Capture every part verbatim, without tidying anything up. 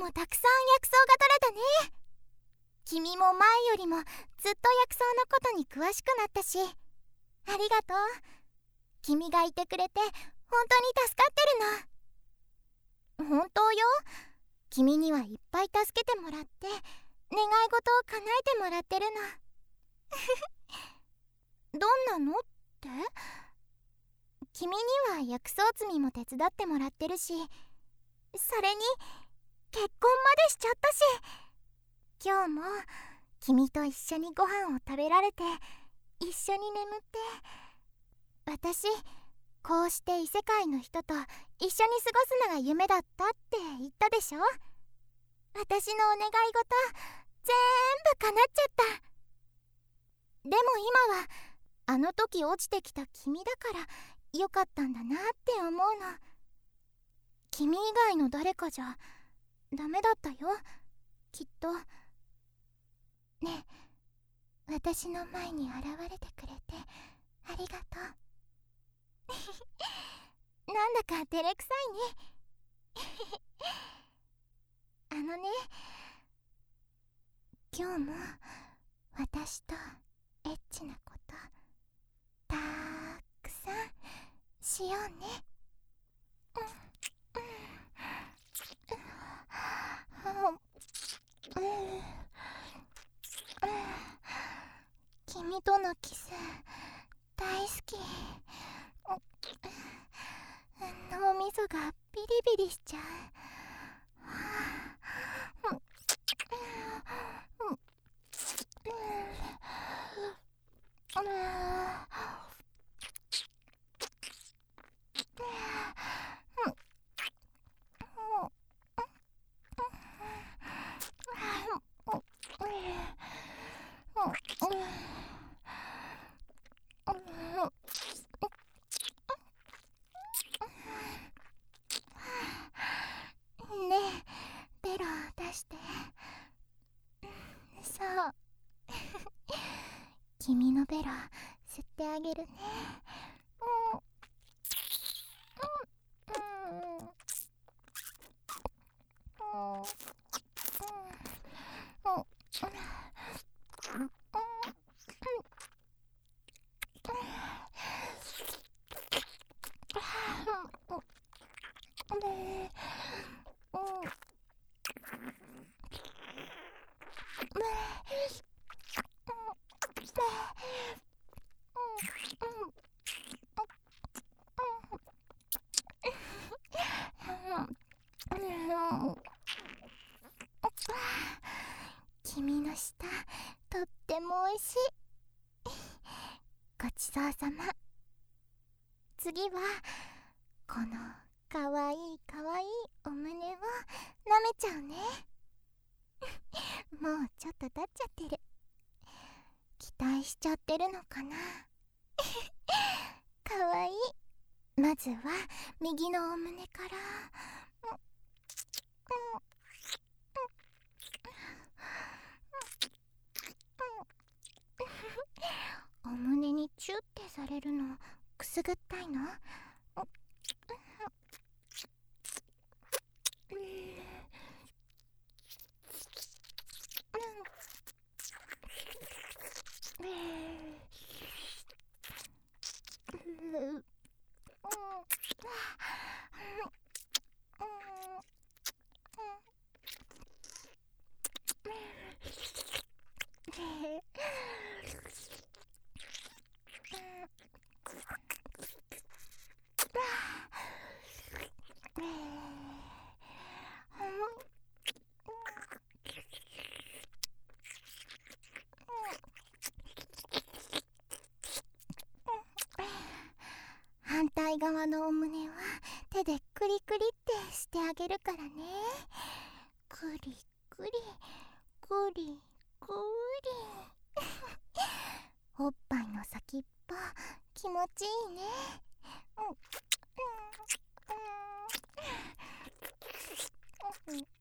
もたくさん薬草が取れたね。君も前よりもずっと薬草のことに詳しくなったし、ありがとう。君がいてくれて本当に助かってるの。本当よ。君にはいっぱい助けてもらって願い事を叶えてもらってるの。どんなのって？君には薬草摘みも手伝ってもらってるし、それに結婚までしちゃったし、今日も君と一緒にご飯を食べられて一緒に眠って、私こうして異世界の人と一緒に過ごすのが夢だったって言ったでしょ。私のお願い事全部叶っちゃった。でも今はあの時落ちてきた君だからよかったんだなって思うの。君以外の誰かじゃダメだったよ、きっと。ねえ、私の前に現れてくれてありがとう。なんだか照れくさいね。あのね、今日も私とエッチなことたくさんしようね。君とのキス大好き。脳みそがビリビリしちゃう。ねえ、ベロ出して。そう。君のベロ吸ってあげるね。君の舌とってもおいしい。ごちそうさま。次はこのかわいいかわいいお胸を舐めちゃうね。もうちょっと経っちゃってる。期待しちゃってるのかな。かわいい。まずは右のお胸から。お胸にチュってされるのくすぐったいの？反対側のお胸は手でクリクリってしてあげるからね。クリクリクリクリ。おっぱいの先っぽ気持ちいいね。うんうんうんうん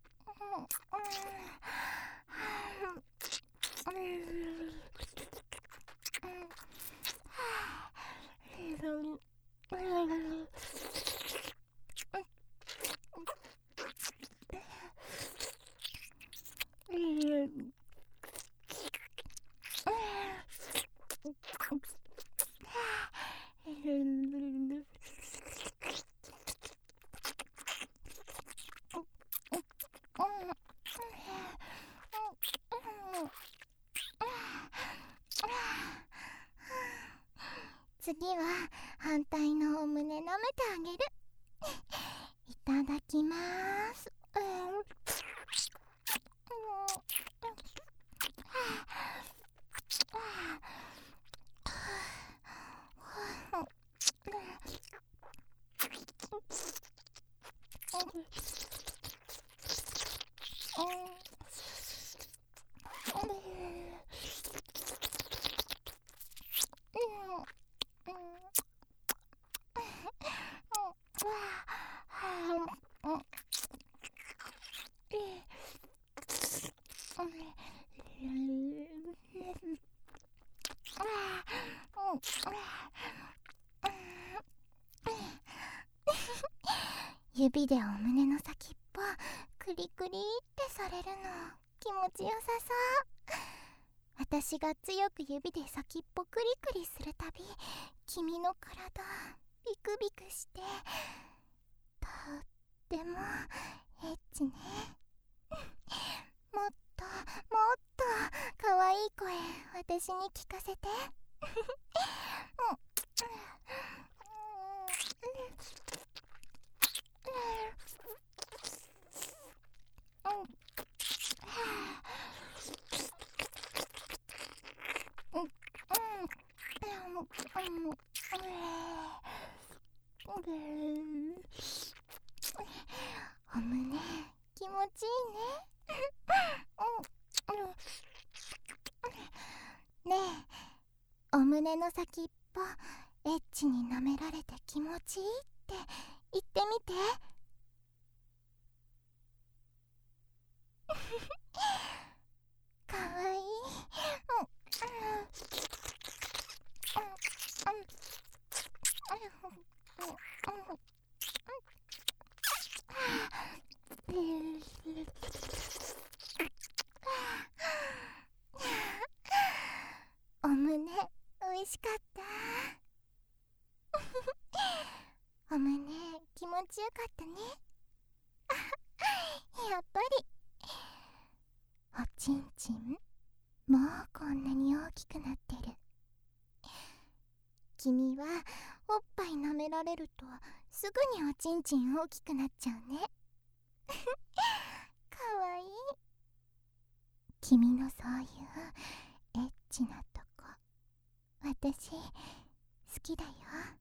次は反対のお胸舐めてあげる。いただきまーす。うん、指でお胸の先っぽクリクリってされるの気持ちよさそう。私が強く指で先っぽクリクリするたび、君の体ビクビクしてとってもエッチね。もっともっとかわいい声私に聞かせて。お胸気持ちいいね。ねえ、お胸の先っぽエッチに舐められて気持ちいいって言ってみて。かわいい。お胸おいしかった。お胸気持ちよかったね。やっぱりおちんちんもうこんなに大きくなってる。君はおっぱい舐められるとすぐにおちんちん大きくなっちゃうね。かわいい。君のそういうエッチなとこ私好きだよ。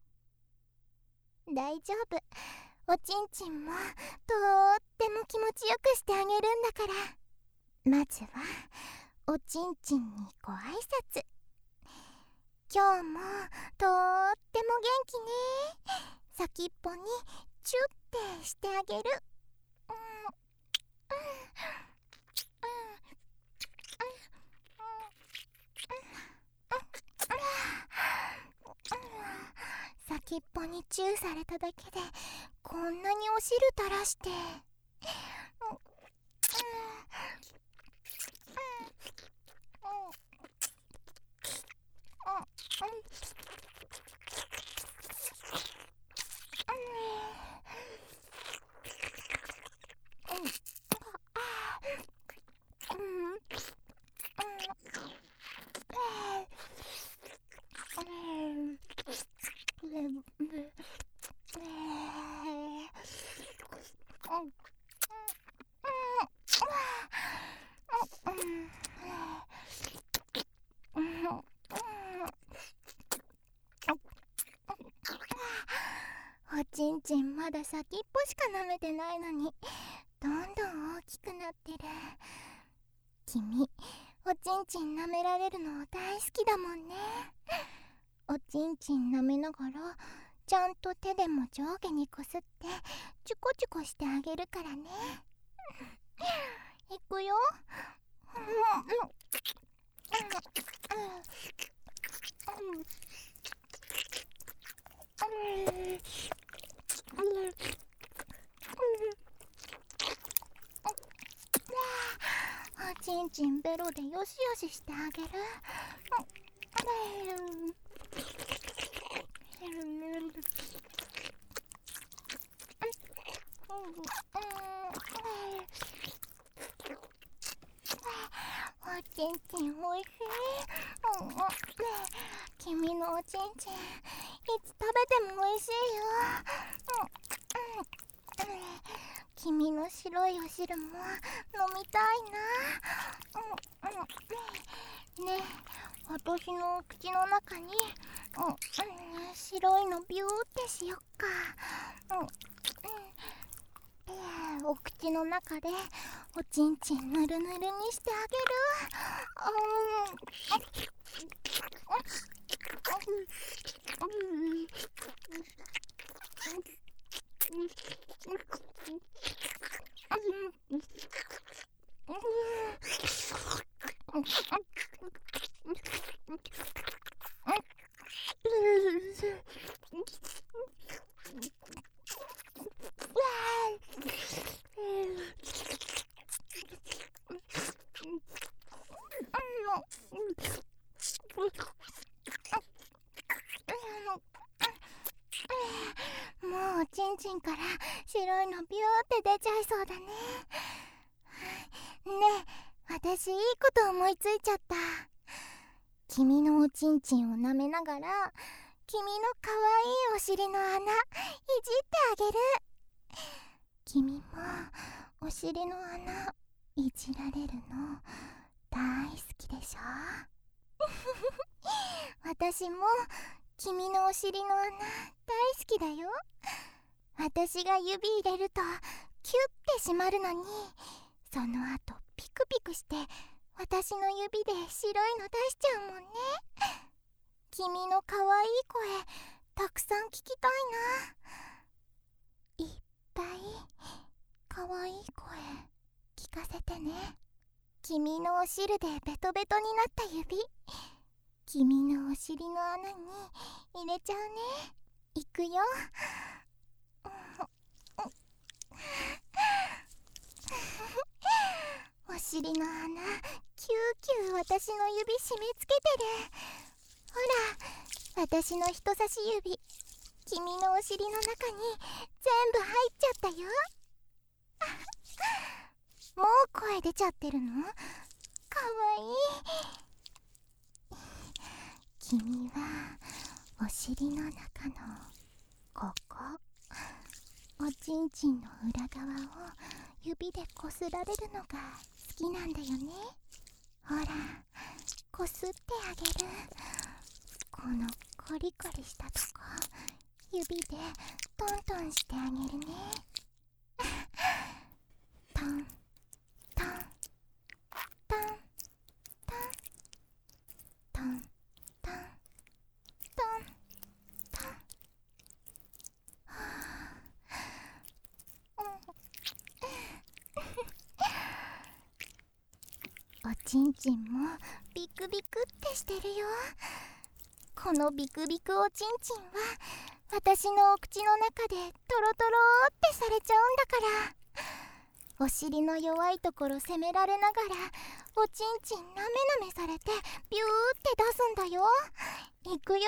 大丈夫、おちんちんもとっても気持ちよくしてあげるんだから。まずはおちんちんにご挨拶。今日もとっても元気ね。先っぽにチュッてしてあげる。うん先っぽにチューされただけでこんなにお汁垂らして。おちんちんまだ先っぽしか舐めてないのにどんどん大きくなってる。君おちんちん舐められるの大好きだもんね。おちんちん舐めながらちゃんと手でも上下にこすってチュコチュコしてあげるからね。いくよ。おちんちんベロでよしよししてあげる。おちんちんおいしい。君君のおちんちんいつ食べても美味しいよ。うんうん、君の白いお汁も飲みたいな。うんうん、ねえ、私の口の中に、うんうん、白いのビューってしよっか。うんうん、お口の中でおちんちんぬるぬるにしてあげる。もうおちんちんから白いのビューって出ちゃいそうだね。ねえ、私いいこと思いついちゃった。君のおちんちんを舐めながら君のかわいいお尻の穴いじってあげる。君もお尻の穴いじられるの大好きでしょ。私も君のお尻の穴大好きだよ。私が指入れるとキュッて閉まるのに、その後ピクピクして私の指で白いの出しちゃうもんね。君のかわいい声たくさん聞きたいな。いっぱいかわいい声聞かせてね。君のお汁でベトベトになった指、君のお尻の穴に入れちゃうね。いくよ。お尻の穴キューキュー私の指締め付けてる。ほら、私の人差し指君のお尻の中に全部入っちゃったよ。もう声出ちゃってるの？かわいい。君はお尻の中のここ、おちんちんの裏側を指でこすられるのが好きなんだよね。ほら、こすってあげる。このコリコリしたとこ指でトントンしてあげるね。トントントントントントントントン。はあ、うん、おちんちんもビクビクってしてるよ。このビクビクおちんちんは私のお口の中でトロトロってされちゃうんだから。お尻の弱いところ責められながらおちんちんなめなめされてビューって出すんだよ。いくよ。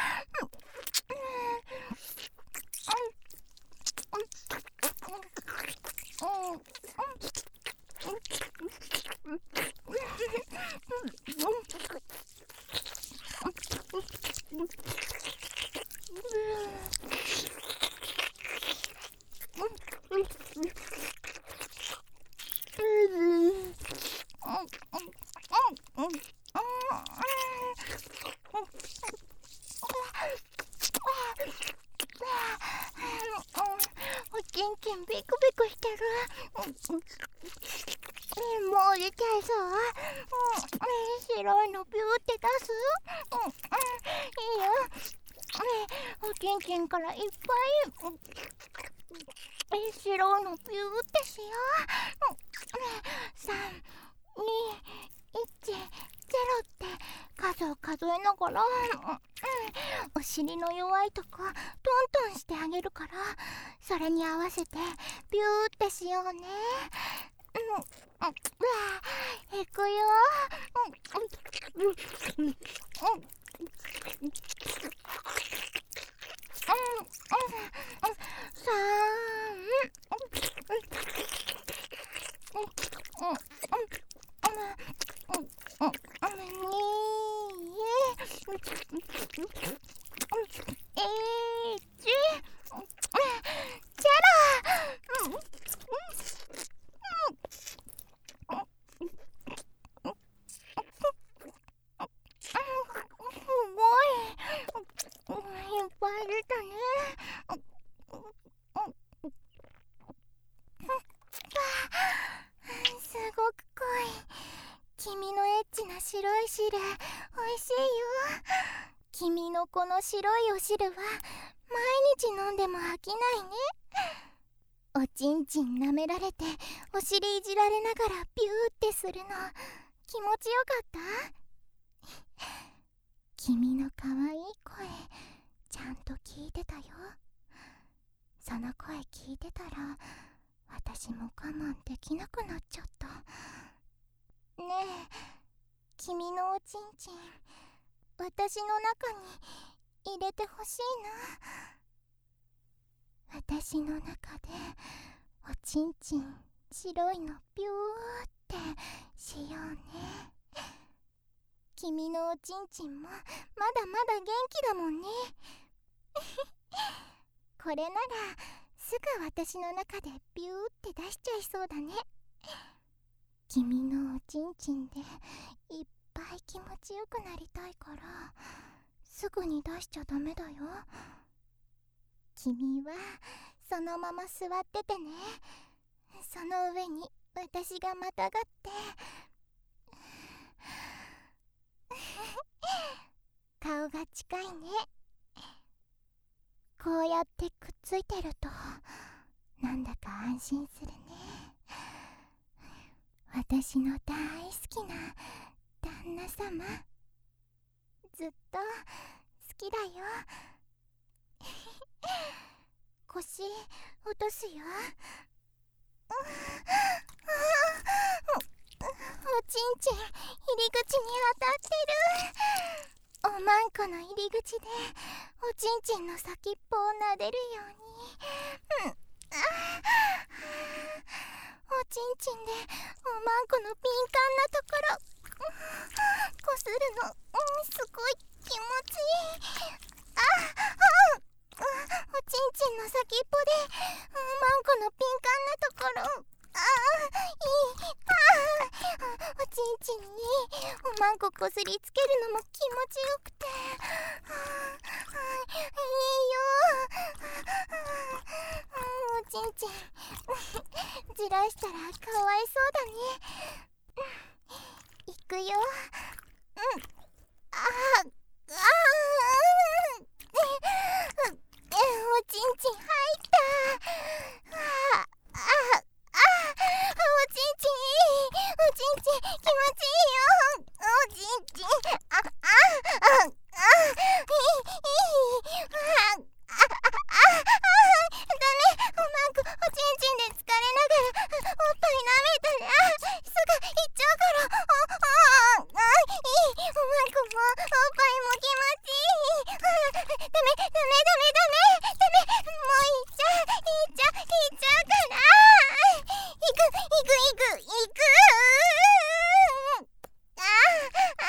おちんちんビクビクしてる。もう出ちゃいそう。白いのビューって出す。いいよ。おちんちんからいっぱい白いのビューってしよう。さん、に、いち、ゼロって数を数えながら、お尻の弱いとこトントンしてあげるから、それに合わせてビューってしようね。いくよ。さん、に、 汁おいしいよ。君のこの白いお汁は毎日飲んでも飽きないね。おちんちん舐められてお尻いじられながらビューってするの気持ちよかった？君の可愛い声ちゃんと聞いてたよ。その声聞いてたら私も我慢できなくなっちゃった。ねえ、君のおちんちん私の中に入れてほしいな。私の中でおちんちん白いのビューってしようね。君のおちんちんもまだまだ元気だもんね。これならすぐ私の中でビューって出しちゃいそうだね。君のおちんちんでいっぱい気持ちよくなりたいからすぐに出しちゃダメだよ。君はそのまま座っててね。その上に私がまたがって顔が近いね。こうやってくっついてるとなんだか安心するね。私の大好きな旦那様、ずっと好きだよ。腰落とすよ。おちんちん入り口に当たってる。おまんこの入り口でおちんちんの先っぽを撫でるように、うん、あおちんちんでおまんこの敏感なところこするの、うん、すごい気持ちいい。ああおちんちんの先っぽでおまんこの敏感なところ、ああいい、あおちんちんにおまんここすりつけるのも気持ちよくて、ああいいよ。おちんちんずらしたらかわいそうだね。いくよ。うん、ああああおちんちん入った。ああああおちんちんいい。おちんちん気持ちいいよ。おちんちんああああいいいいああああダメ。おまんこおちんちんで疲れながらおっぱい舐めたらすぐいっちゃうから。あああいい。おまんこもおっぱいも気持ちいい。ダメダメダメダメダメ。もういっちゃういっちゃういっちゃうから。いくいくいくいく。ああ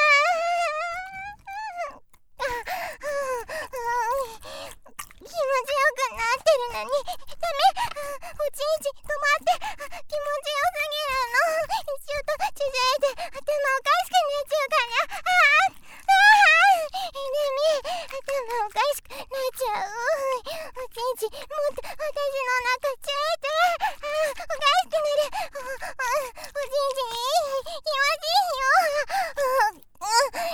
気持ちよくなってるのにダメ。おちんちん止まって。気持ちよすぎるの。ちょっと縮れて頭おかしくなっちゃうから。あああダメ。頭おかしくなっちゃう。おちんちんもっと私の中ついて。あおかしくなる。おちんちん気持ちいいよ。お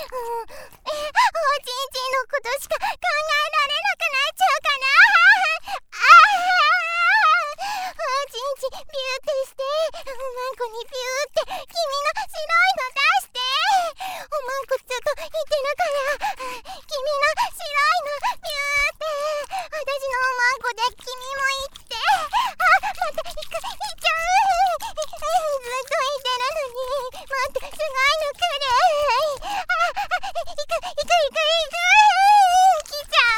ちんちんのことしか考えられなくなっちゃうかな。ああおちんちんビューってして。おまんこにビューって君の白いの出して。おまんこずっと言ってるから君の白いのビューって私のおまんこで君も言って。あまたいくいっちゃう。ずっと言ってるのにもっとすごいのくれ。ああいくいくいくいく来ちゃ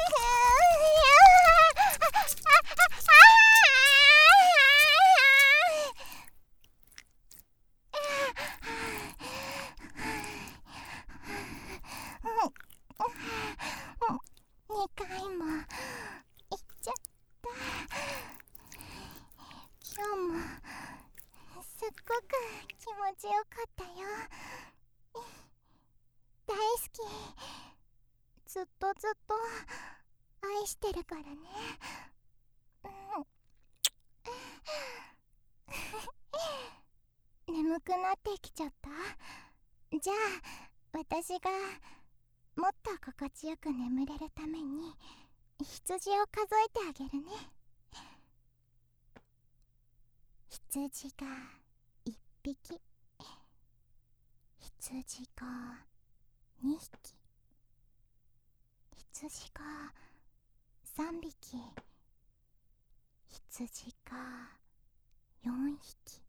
う。にかいも行っちゃった。今日もすっごく気持ちよかったよ。大好き。ずっとずっと愛してるからね。うん眠くなってきちゃった。 じゃあ私がもっと心地よく眠れるために羊を数えてあげるね。羊がいっぴき、羊がにひき、羊がさんびき、羊がよんひき、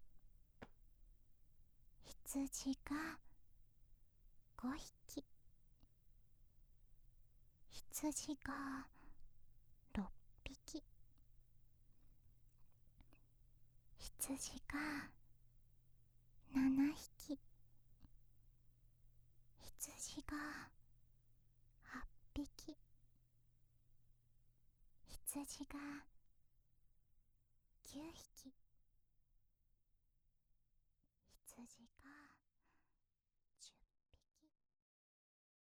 羊がごひき、羊がろっぴき、羊がななひき、羊がはっぴき、羊がきゅうひ